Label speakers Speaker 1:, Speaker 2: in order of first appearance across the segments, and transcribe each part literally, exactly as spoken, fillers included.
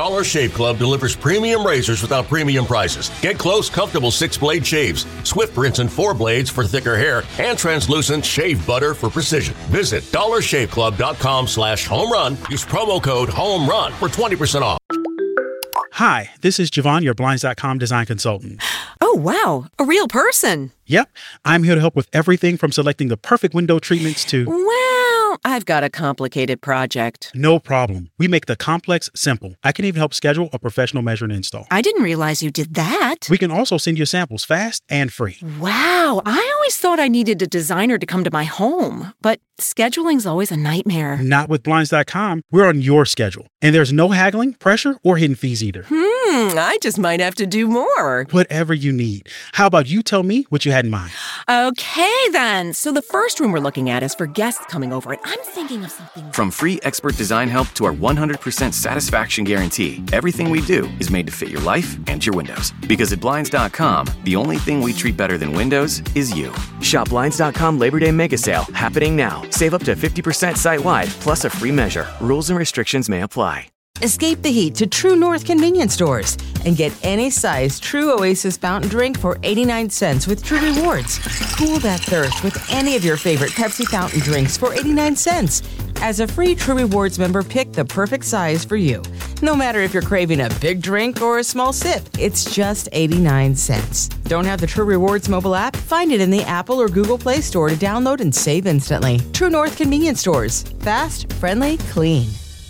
Speaker 1: Dollar Shave Club delivers premium razors without premium prices. Get close, comfortable six-blade shaves, Swift rinse and four blades for thicker hair, and translucent shave butter for precision. Visit dollar shave club dot com slash home run. Use promo code HOMERUN for twenty percent off.
Speaker 2: Hi, this is Javon, your Blinds dot com design consultant.
Speaker 3: Oh, wow. A real person.
Speaker 2: Yep. I'm here to help with everything from selecting the perfect window treatments to...
Speaker 3: Well, I've got a complicated project.
Speaker 2: No problem. We make the complex simple. I can even help schedule a professional measure and install.
Speaker 3: I didn't realize you did that.
Speaker 2: We can also send you samples fast and free.
Speaker 3: Wow. I always thought I needed a designer to come to my home, but scheduling's always a nightmare.
Speaker 2: Not with Blinds dot com. We're on your schedule. And there's no haggling, pressure, or hidden fees either.
Speaker 3: Hmm, I just might have to do more.
Speaker 2: Whatever you need. How about you tell me what you had in mind?
Speaker 3: Okay, then. So the first room we're looking at is for guests coming over, and I'm thinking of something...
Speaker 4: From free expert design help to our one hundred percent satisfaction guarantee, everything we do is made to fit your life and your windows. Because at Blinds dot com, the only thing we treat better than windows is you. Shop Blinds dot com Labor Day Mega Sale, happening now. Save up to fifty percent site-wide, plus a free measure. Rules and restrictions may apply.
Speaker 5: Escape the heat to True North convenience stores and get any size True Oasis fountain drink for eighty-nine cents with True Rewards. Cool that thirst with any of your favorite Pepsi fountain drinks for eighty-nine cents. As a free True Rewards member, pick the perfect size for you. No matter if you're craving a big drink or a small sip, it's just eighty-nine cents. Don't have the True Rewards mobile app? Find it in the Apple or Google Play Store to download and save instantly. True North convenience stores. Fast, friendly, clean.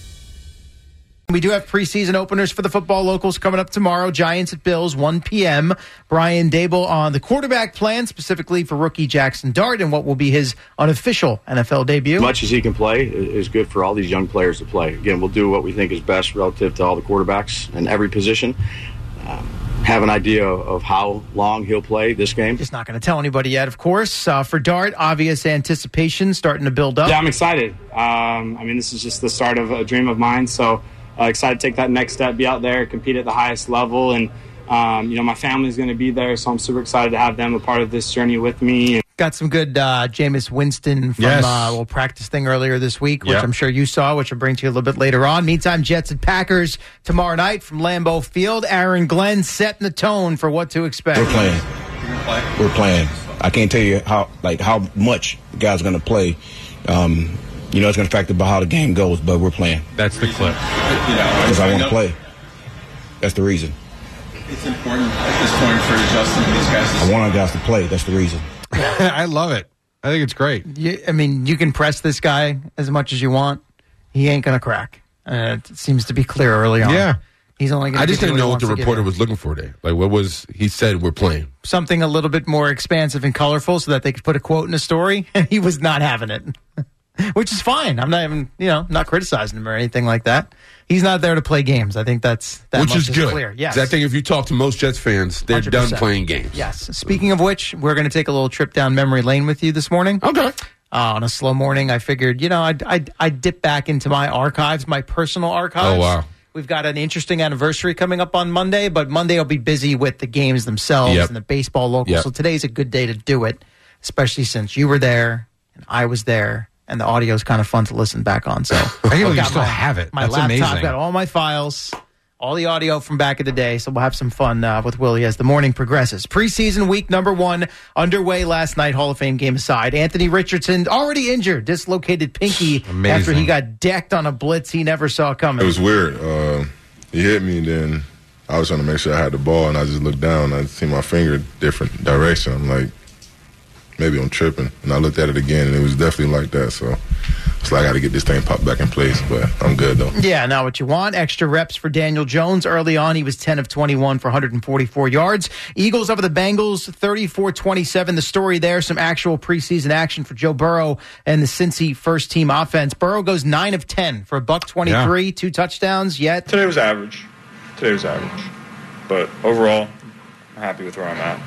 Speaker 6: We do have preseason openers for the football locals coming up tomorrow. Giants at Bills, one p.m. Brian Daboll on the quarterback plan, specifically for rookie Jackson Dart, and what will be his unofficial N F L debut.
Speaker 7: As much as he can play is good for all these young players to play. Again, we'll do what we think is best relative to all the quarterbacks in every position. Um, have an idea of how long he'll play this game.
Speaker 6: Just not going to tell anybody yet, of course. Uh, for Dart, obvious anticipation starting to build up.
Speaker 8: Yeah, I'm excited. Um, I mean, this is just the start of a dream of mine, so... Uh, excited to take that next step, be out there, compete at the highest level. And, um, you know, my family's going to be there, so I'm super excited to have them a part of this journey with me.
Speaker 6: Got some good uh, Jameis Winston from
Speaker 9: yes.
Speaker 6: uh, a little practice thing earlier this week, which
Speaker 9: yep.
Speaker 6: I'm sure you saw, which I'll bring to you a little bit later on. Meantime, Jets and Packers tomorrow night from Lambeau Field. Aaron Glenn setting the tone for what to expect.
Speaker 10: We're playing. We're playing. I can't tell you how like how much the guys are going to play. Um, You know, it's going to factor about how the game goes, but we're playing.
Speaker 9: That's the clip.
Speaker 10: Because I want to play. That's the reason.
Speaker 11: It's important at this point for Justin and these guys.
Speaker 10: I want our guys to play. That's the reason.
Speaker 9: I love it. I think it's great.
Speaker 6: You, I mean, you can press this guy as much as you want. He ain't going to crack. Uh, it seems to be clear early on.
Speaker 9: Yeah.
Speaker 6: He's only going to
Speaker 9: I just didn't know what the
Speaker 6: to
Speaker 9: reporter was looking for there. Like, what was, he said we're playing.
Speaker 6: Something a little bit more expansive and colorful so that they could put a quote in a story, and he was not having it. Which is fine. I'm not even, you know, not criticizing him or anything like that. He's not there to play games. I think that's that
Speaker 9: Which
Speaker 6: much
Speaker 9: is good.
Speaker 6: Clear. Yes.
Speaker 9: I think if you talk to most Jets fans, they're
Speaker 6: one hundred percent
Speaker 9: done playing games.
Speaker 6: Yes. Speaking of which, we're going to take a little trip down memory lane with you this morning.
Speaker 9: Okay.
Speaker 6: Uh, on a slow morning, I figured, you know, I'd, I'd, I'd dip back into my archives, my personal archives.
Speaker 9: Oh, wow.
Speaker 6: We've got an interesting anniversary coming up on Monday, but Monday will be busy with the games themselves
Speaker 9: yep.
Speaker 6: and the baseball locals.
Speaker 9: Yep.
Speaker 6: So today's a good day to do it, especially since you were there and I was there. And the audio is kind of fun to listen back on. So
Speaker 9: I can't believe you still
Speaker 6: my,
Speaker 9: have it.
Speaker 6: My
Speaker 9: That's
Speaker 6: laptop
Speaker 9: amazing.
Speaker 6: got all my files, all the audio from back in the day. So we'll have some fun uh, with Willie as the morning progresses. Preseason week number one underway last night. Hall of Fame game aside. Anthony Richardson already injured, dislocated pinky
Speaker 9: amazing.
Speaker 6: after he got decked on a blitz he never saw coming.
Speaker 12: It was weird. Uh, he hit me, and then I was trying to make sure I had the ball, and I just looked down. And I see my finger different direction. I'm like, maybe I'm tripping. And I looked at it again, and it was definitely like that. So it's like I got to get this thing popped back in place, but I'm good, though.
Speaker 6: Yeah, not what you want. Extra reps for Daniel Jones. Early on, he was ten of twenty-one for one hundred forty-four yards. Eagles over the Bengals, thirty-four twenty-seven. The story there, some actual preseason action for Joe Burrow and the Cincy first-team offense. Burrow goes nine of ten for a buck twenty-three, yeah. two touchdowns, yet.
Speaker 13: Today was average. Today was average. But overall, I'm happy with where I'm at.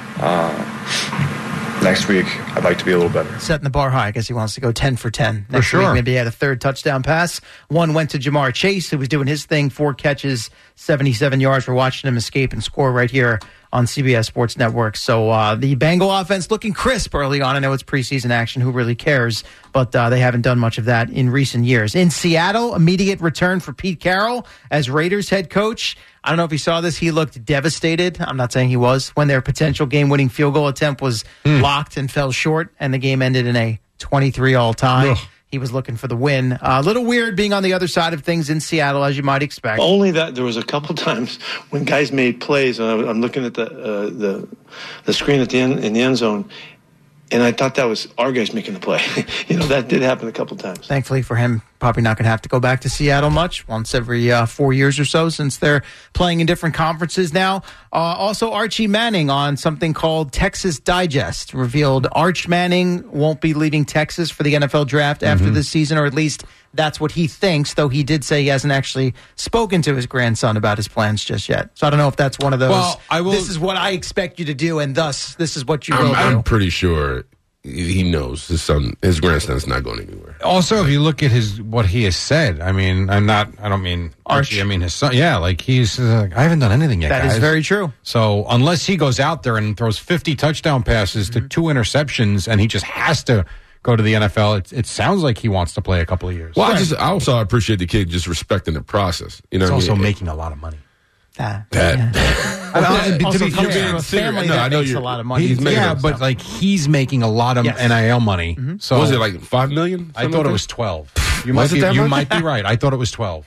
Speaker 13: Uh... Next week, I'd like to be a little better.
Speaker 6: Setting the bar high. I guess he wants to go ten for ten. Next
Speaker 9: for sure.
Speaker 6: week, maybe he had a third touchdown pass. One went to Jamar Chase, who was doing his thing. Four catches, seventy-seven yards. We're watching him escape and score right here on C B S Sports Network. So uh, the Bengal offense looking crisp early on. I know it's preseason action. Who really cares? But uh, they haven't done much of that in recent years. In Seattle, immediate return for Pete Carroll as Raiders head coach. I don't know if you saw this. He looked devastated. I'm not saying he was. When their potential game-winning field goal attempt was mm. blocked and fell short, and the game ended in a twenty-three all tie. Ugh. He was looking for the win. Uh, a little weird being on the other side of things in Seattle, as you might expect.
Speaker 14: Only that there was a couple times when guys made plays, and I'm looking at the uh, the the screen at the end in the end zone, and I thought that was our guys making the play. You know, that did happen a couple times.
Speaker 6: Thankfully for him, probably not going to have to go back to Seattle much, once every uh, four years or so, since they're playing in different conferences now. Uh, also, Archie Manning on something called Texas Digest revealed Arch Manning won't be leaving Texas for the N F L draft after mm-hmm. this season, or at least that's what he thinks, though he did say he hasn't actually spoken to his grandson about his plans just yet. So I don't know if that's one of those,
Speaker 9: well, I will,
Speaker 6: this is what I expect you to do, and thus this is what you
Speaker 9: I'm,
Speaker 6: will do.
Speaker 9: I'm pretty sure he knows his son, his grandson's not going anywhere.
Speaker 15: Also, if you look at his what he has said, I mean, I'm not. I don't mean Archie. I mean his son. Yeah, like he's. Uh, like, I haven't done anything yet.
Speaker 6: That
Speaker 15: guys.
Speaker 6: is very true.
Speaker 15: So unless he goes out there and throws fifty touchdown passes mm-hmm. to two interceptions, and he just has to go to the N F L, it, it sounds like he wants to play a couple of years.
Speaker 9: Well, right. I just I also appreciate the kid just respecting the process. You know,
Speaker 15: he's also
Speaker 9: I mean?
Speaker 15: making a lot of money.
Speaker 6: Uh,
Speaker 9: that.
Speaker 6: Yeah. I mean,
Speaker 15: also
Speaker 6: to be
Speaker 15: comes
Speaker 6: from a family
Speaker 9: no,
Speaker 6: that
Speaker 9: I know
Speaker 6: makes a lot of money.
Speaker 15: He's yeah, but
Speaker 6: stuff.
Speaker 15: like he's making a lot of yes. N I L money. Mm-hmm. So
Speaker 9: was it like five million?
Speaker 15: I thought
Speaker 9: like
Speaker 15: it was twelve. You might be, you might be right. I thought it was twelve.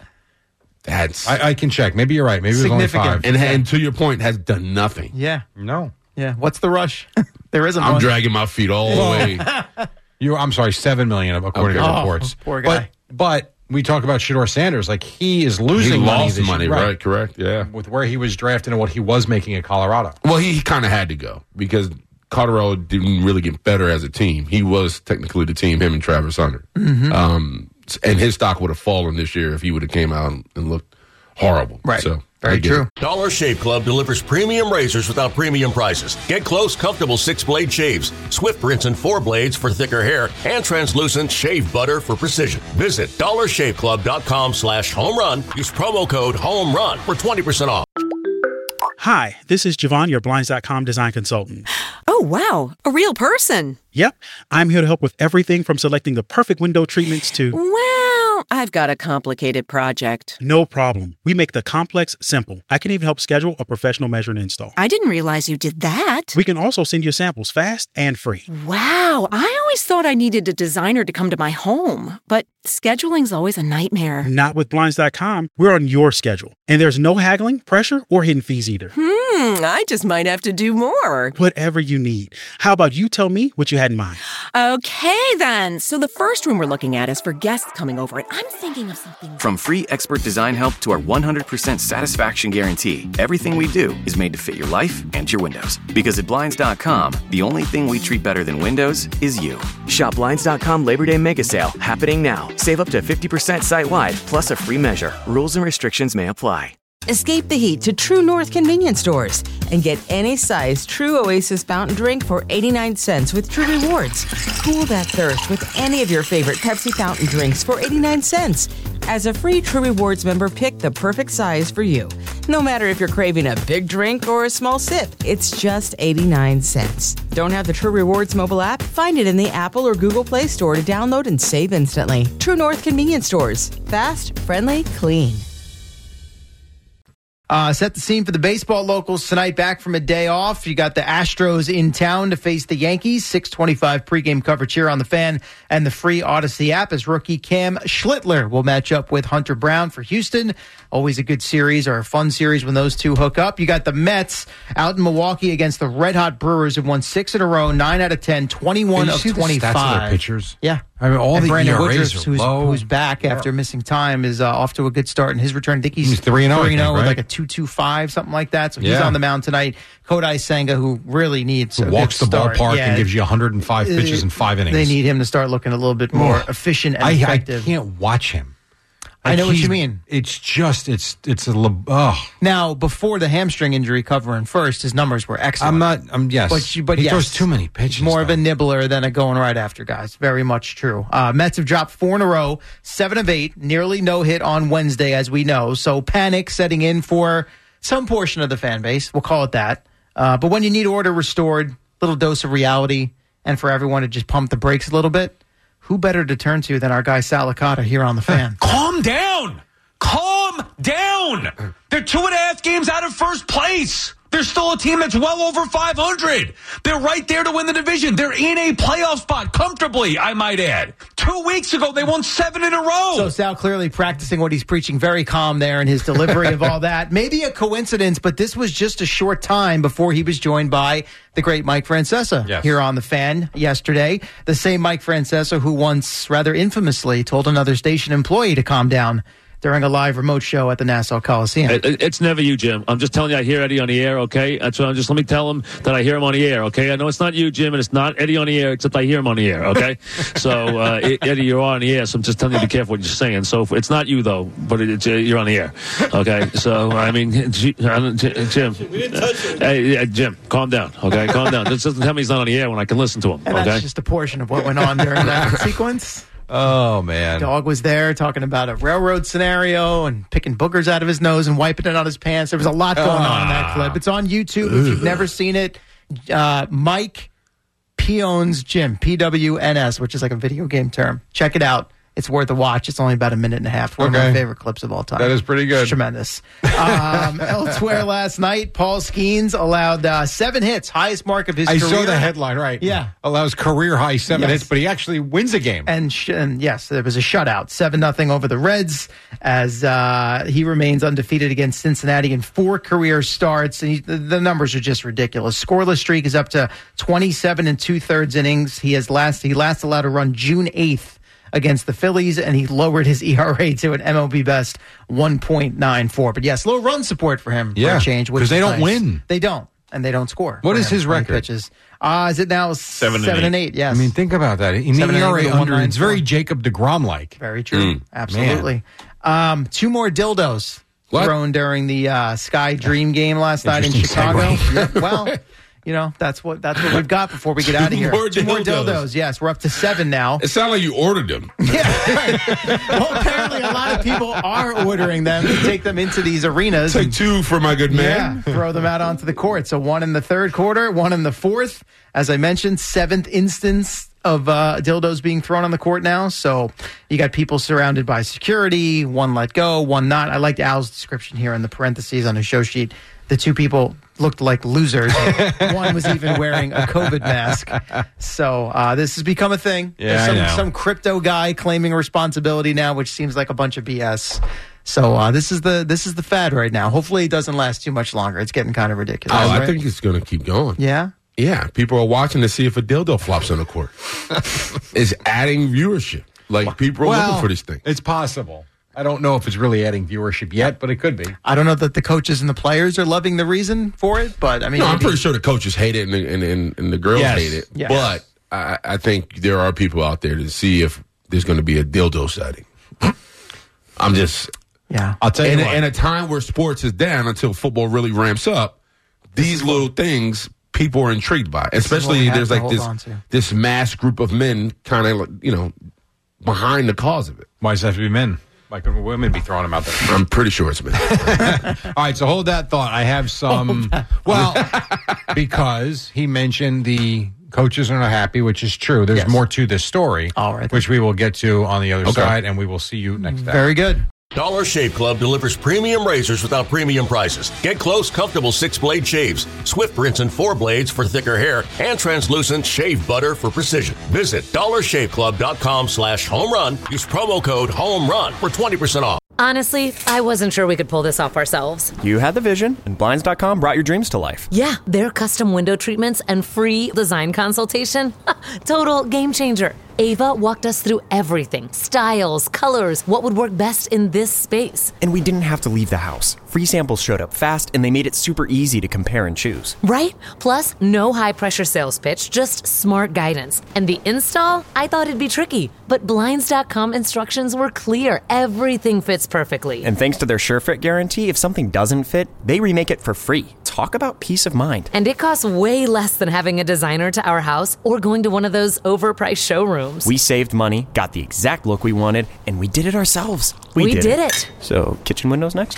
Speaker 9: That's
Speaker 15: I, I can check. Maybe you're right. Maybe it was only five.
Speaker 9: And, and to your point, has done nothing.
Speaker 6: Yeah.
Speaker 15: No.
Speaker 6: Yeah. What's the rush? There isn't.
Speaker 9: I'm
Speaker 6: one.
Speaker 9: dragging my feet all the way.
Speaker 15: You. I'm sorry. Seven million according
Speaker 9: okay.
Speaker 15: to reports.
Speaker 6: Oh, poor guy.
Speaker 15: But but. We talk about Shedeur Sanders, like he is losing
Speaker 9: he
Speaker 15: money
Speaker 9: lost
Speaker 15: this
Speaker 9: money,
Speaker 15: year.
Speaker 9: Right. right? Correct, yeah.
Speaker 15: With where he was drafted and what he was making at Colorado.
Speaker 9: Well, he, he kind of had to go because Colorado didn't really get better as a team. He was technically the team, him and Travis Hunter.
Speaker 6: Mm-hmm.
Speaker 9: Um, and his stock would have fallen this year if he would have came out and looked horrible.
Speaker 6: Right.
Speaker 9: So
Speaker 6: very true.
Speaker 9: It.
Speaker 1: Dollar Shave Club delivers premium razors without premium prices. Get close, comfortable six-blade shaves, Swift rinse and four blades for thicker hair, and translucent shave butter for precision. Visit dollar shave club dot com slash home run. Use promo code home run for twenty percent off.
Speaker 2: Hi, this is Javon, your Blinds dot com design consultant.
Speaker 3: Oh, wow. A real person.
Speaker 2: Yep. I'm here to help with everything from selecting the perfect window treatments to...
Speaker 3: Well, I've got a complicated project.
Speaker 2: No problem. We make the complex simple. I can even help schedule a professional measure and install.
Speaker 3: I didn't realize you did that.
Speaker 2: We can also send you samples fast and free.
Speaker 3: Wow. I always thought I needed a designer to come to my home, but scheduling's always a nightmare.
Speaker 2: Not with Blinds dot com. We're on your schedule. And there's no haggling, pressure, or hidden fees either.
Speaker 3: Hmm, I just might have to do more.
Speaker 2: Whatever you need. How about you tell me what you had in mind?
Speaker 3: Okay, then. So the first room we're looking at is for guests coming over, and I'm thinking of something...
Speaker 4: From free expert design help to our one hundred percent satisfaction guarantee, everything we do is made to fit your life and your windows. Because at Blinds dot com, the only thing we treat better than windows is you.
Speaker 16: Shop Blinds dot com Labor Day Mega Sale happening now. Save up to fifty percent site-wide, plus a free measure. Rules and restrictions may apply.
Speaker 5: Escape the heat to True North convenience stores and get any size True Oasis fountain drink for eighty-nine cents with True Rewards. Cool that thirst with any of your favorite Pepsi fountain drinks for eighty-nine cents. As a free True Rewards member, pick the perfect size for you. No matter if you're craving a big drink or a small sip, it's just eighty-nine cents. Don't have the True Rewards mobile app? Find it in the Apple or Google Play Store to download and save instantly. True North convenience stores. Fast, friendly, clean.
Speaker 6: Uh, set the scene for the baseball locals tonight. Back from a day off, you got the Astros in town to face the Yankees. six twenty-five pregame coverage here on the Fan and the free Odyssey app as rookie Cam Schlittler will match up with Hunter Brown for Houston. Always a good series or a fun series when those two hook up. You got the Mets out in Milwaukee against the Red Hot Brewers, who won six in a row, nine out of ten, twenty-one of twenty-five.
Speaker 15: The stats of their pitchers?
Speaker 6: Yeah.
Speaker 15: I mean, all
Speaker 6: and
Speaker 15: the
Speaker 6: Brandon
Speaker 15: E R As
Speaker 6: Woodruff,
Speaker 15: are
Speaker 6: who's,
Speaker 15: low.
Speaker 6: who's back
Speaker 15: yeah.
Speaker 6: after missing time, is uh, off to a good start in his return. I think he's,
Speaker 15: he's three and oh,
Speaker 6: three and oh with
Speaker 15: right?
Speaker 6: like a two two five, something like that. So he's
Speaker 15: yeah.
Speaker 6: on the mound tonight. Kodai Senga, who really needs
Speaker 15: who
Speaker 6: a
Speaker 15: walks
Speaker 6: good
Speaker 15: the
Speaker 6: start.
Speaker 15: ballpark
Speaker 6: yeah.
Speaker 15: and gives you one hundred five pitches in five innings.
Speaker 6: They need him to start looking a little bit more
Speaker 15: oh.
Speaker 6: efficient and
Speaker 15: I,
Speaker 6: effective.
Speaker 15: I can't watch him.
Speaker 6: Like I know what you mean.
Speaker 15: It's just, it's, it's a, oh.
Speaker 6: Now, before the hamstring injury, covering first, his numbers were excellent.
Speaker 15: I'm not, I'm, yes.
Speaker 6: But, you, but
Speaker 15: he
Speaker 6: yes,
Speaker 15: throws too many pitches.
Speaker 6: More
Speaker 15: though.
Speaker 6: of a nibbler than a going right after guys. Very much true. Uh, Mets have dropped four in a row, seven of eight, nearly no hit on Wednesday, as we know. So panic setting in for some portion of the fan base. We'll call it that. Uh, but when you need order restored, little dose of reality, and for everyone to just pump the brakes a little bit, who better to turn to than our guy Sal Licata here on The Fan?
Speaker 17: Calm down! Calm down! They're two and a half games out of first place. They're still a team that's well over five hundred. They're right there to win the division. They're in a playoff spot comfortably, I might add. Two weeks ago, they won seven in a row.
Speaker 6: So Sal clearly practicing what he's preaching, very calm there in his delivery of all that. Maybe a coincidence, but this was just a short time before he was joined by the great Mike Francesa
Speaker 15: yes.
Speaker 6: here on The Fan yesterday. The same Mike Francesa who once rather infamously told another station employee to calm down during a live remote show at the Nassau Coliseum.
Speaker 18: It, it's never you, Jim. I'm just telling you I hear Eddie on the air, okay? That's what I'm just, let me tell him that I hear him on the air, okay? I know it's not you, Jim, and it's not Eddie on the air, except I hear him on the air, okay? so, uh, Eddie, you're on the air, so I'm just telling you to be careful what you're saying. So, it's not you, though, but it, it's, uh, you're on the air, okay? So, I mean, G, uh, Jim. We didn't touch it. Hey, uh, Jim, calm down, okay? Calm down. Just doesn't tell me he's not on the air when I can listen to him,
Speaker 6: and
Speaker 18: okay?
Speaker 6: That's just a portion of what went on during that sequence.
Speaker 15: Oh, man.
Speaker 6: Dog was there talking about a railroad scenario and picking boogers out of his nose and wiping it on his pants. There was a lot going uh, on in that clip. It's on YouTube ugh. If you've never seen it. Uh, Mike Pwns Gym, P W N S, which is like a video game term. Check it out. It's worth a watch. It's only about a minute and a half. One okay. of my favorite clips of all time.
Speaker 15: That is pretty good.
Speaker 6: It's tremendous. Um, elsewhere last night, Paul Skeens allowed uh, seven hits, highest mark of his
Speaker 15: I
Speaker 6: career.
Speaker 15: I saw the headline, right.
Speaker 6: Yeah.
Speaker 15: Allows career high seven yes. hits, but he actually wins a game.
Speaker 6: And, sh- and yes, there was a shutout, seven nothing over the Reds, as uh, he remains undefeated against Cincinnati in four career starts. And he, the, the numbers are just ridiculous. Scoreless streak is up to twenty-seven and two-thirds innings. He has last he last allowed a run June eighth against the Phillies, and he lowered his E R A to an M L B best one point nine four. But yes, low run support for him
Speaker 15: yeah,
Speaker 6: for a change.
Speaker 15: Because they don't
Speaker 6: nice.
Speaker 15: win.
Speaker 6: They don't, and they don't score.
Speaker 15: What is his record?
Speaker 6: Pitches. Uh, is it now seven, seven and, eight. and eight? Yes.
Speaker 15: I mean, think about that. In the E R A under, it's very Jacob DeGrom-like.
Speaker 6: Very true. Mm. Absolutely. Um, two more dildos what? thrown during the uh, Sky Dream game last night in Chicago. Yeah, well... You know, that's what that's what we've got before we get out of here.
Speaker 9: More
Speaker 6: Two
Speaker 9: dildos.
Speaker 6: more dildos. Yes, we're up to seven now.
Speaker 9: It sounds like you ordered them.
Speaker 6: Yeah. Right. Well, apparently a lot of people are ordering them to take them into these arenas.
Speaker 9: Take and, two for my good man.
Speaker 6: Yeah, throw them out onto the court. So one in the third quarter, one in the fourth. As I mentioned, seventh instance of uh, dildos being thrown on the court now. So you got people surrounded by security, one let go, one not. I liked Al's description here in the parentheses on his show sheet. The two people looked like losers. One was even wearing a COVID mask. So uh, this has become a thing.
Speaker 15: Yeah,
Speaker 6: There's some,
Speaker 15: I know.
Speaker 6: some crypto guy claiming responsibility now, which seems like a bunch of B S. So uh, this is the this is the fad right now. Hopefully it doesn't last too much longer. It's getting kind of ridiculous.
Speaker 9: Oh,
Speaker 6: right?
Speaker 9: I think it's going to keep going.
Speaker 6: Yeah?
Speaker 9: Yeah. People are watching to see if a dildo flops on the court. It's adding viewership. Like, people are
Speaker 15: well,
Speaker 9: looking for this thing.
Speaker 15: It's possible. I don't know if it's really adding viewership yet, but it could be.
Speaker 6: I don't know that the coaches and the players are loving the reason for it, but I mean,
Speaker 9: no, I'm
Speaker 6: maybe.
Speaker 9: pretty sure the coaches hate it and the, and, and, and the girls
Speaker 15: yes.
Speaker 9: hate it.
Speaker 6: Yes.
Speaker 9: But I, I think there are people out there to see if there's going to be a dildo sighting. I'm just,
Speaker 6: yeah.
Speaker 15: I'll tell you
Speaker 9: in,
Speaker 15: what.
Speaker 9: in a time where sports is down until football really ramps up, these little things people are intrigued by. Especially there's like this this mass group of men kind of, you know, behind the cause of it.
Speaker 15: Why does it have to be men? Why couldn't women be throwing them out there?
Speaker 9: I'm pretty sure it's men.
Speaker 15: All right, so hold that thought. I have some. Well, because he mentioned the coaches are not happy, which is true. There's
Speaker 6: yes.
Speaker 15: more to this story,
Speaker 6: All right,
Speaker 15: which we will get to on the other
Speaker 9: okay.
Speaker 15: side, and we will see you next time.
Speaker 6: Very good.
Speaker 1: Dollar Shave Club delivers premium razors without premium prices. Get close, comfortable six-blade shaves, Swift rinse and four blades for thicker hair, and translucent shave butter for precision. Visit dollar shave club dot com slash home run. Use promo code HOMERUN for twenty percent off.
Speaker 3: Honestly, I wasn't sure we could pull this off ourselves.
Speaker 16: You had the vision, and Blinds dot com brought your dreams to life.
Speaker 3: Yeah, their custom window treatments and free design consultation. Total game changer. Ava walked us through everything. Styles, colors, what would work best in this space.
Speaker 16: And we didn't have to leave the house. Free samples showed up fast, and they made it super easy to compare and choose.
Speaker 3: Right? Plus, no high-pressure sales pitch, just smart guidance. And the install? I thought it'd be tricky. But Blinds dot com instructions were clear. Everything fits perfectly.
Speaker 16: And thanks to their SureFit guarantee, if something doesn't fit, they remake it for free. Talk about peace of mind.
Speaker 3: And it costs way less than having a designer to our house or going to one of those overpriced showrooms.
Speaker 16: We saved money, got the exact look we wanted, and we did it ourselves.
Speaker 3: We, we
Speaker 16: did,
Speaker 3: did
Speaker 16: it.
Speaker 3: it.
Speaker 16: So, kitchen windows next?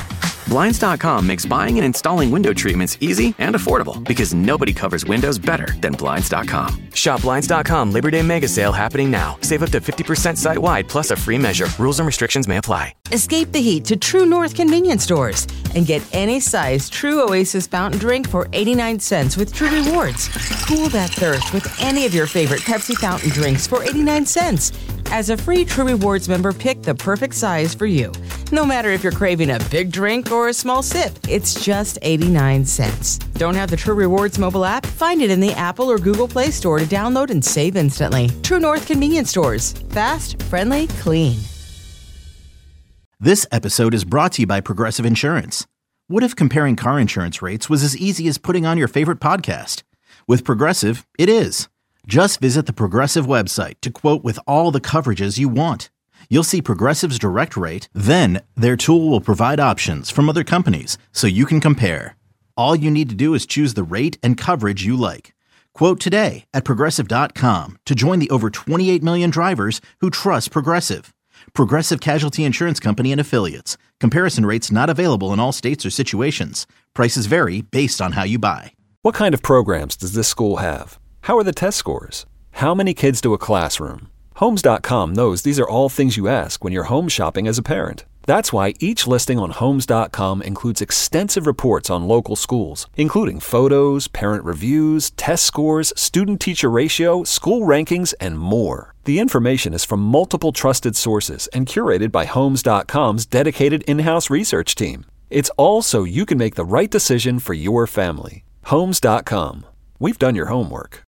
Speaker 4: Blinds dot com makes buying and installing window treatments easy and affordable because nobody covers windows better than Blinds dot com. Shop Blinds dot com Labor Day Mega Sale happening now. Save up to fifty percent site-wide plus a free measure. Rules and restrictions may apply.
Speaker 5: Escape the heat to True North convenience stores and get any size True Oasis fountain drink for eighty-nine cents with True Rewards. Cool that thirst with any of your favorite Pepsi fountain drinks for eighty-nine cents. As a free True Rewards member, pick the perfect size for you. No matter if you're craving a big drink or a small sip, it's just eighty-nine cents. Don't have the True Rewards mobile app? Find it in the Apple or Google Play Store to download and save instantly. True North convenience stores. Fast, friendly, clean.
Speaker 19: This episode is brought to you by Progressive Insurance. What if comparing car insurance rates was as easy as putting on your favorite podcast? With Progressive, it is. Just visit the Progressive website to quote with all the coverages you want. You'll see Progressive's direct rate, then their tool will provide options from other companies so you can compare. All you need to do is choose the rate and coverage you like. Quote today at Progressive dot com to join the over twenty-eight million drivers who trust Progressive. Progressive Casualty Insurance Company and Affiliates. Comparison rates not available in all states or situations. Prices vary based on how you buy.
Speaker 20: What kind of programs does this school have? How are the test scores? How many kids do a classroom? Homes dot com knows these are all things you ask when you're home shopping as a parent. That's why each listing on Homes dot com includes extensive reports on local schools, including photos, parent reviews, test scores, student-teacher ratio, school rankings, and more. The information is from multiple trusted sources and curated by Homes dot com's dedicated in-house research team. It's all so you can make the right decision for your family. Homes dot com. We've done your homework.